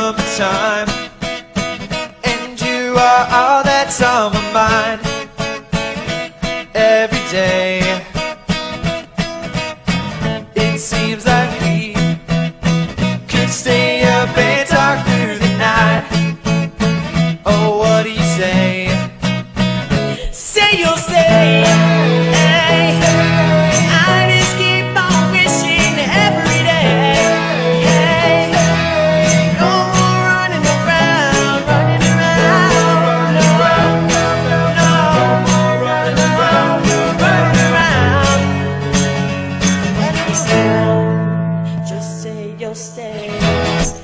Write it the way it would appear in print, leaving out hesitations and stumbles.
summertime, and you are all that's on my mind every day. It seems like we could stay up and talk through the night. Oh, what do you say? Say you'll stay. I just keep on wishing every day. No more running around, running around. No more running around, running around. Just say you'll stay.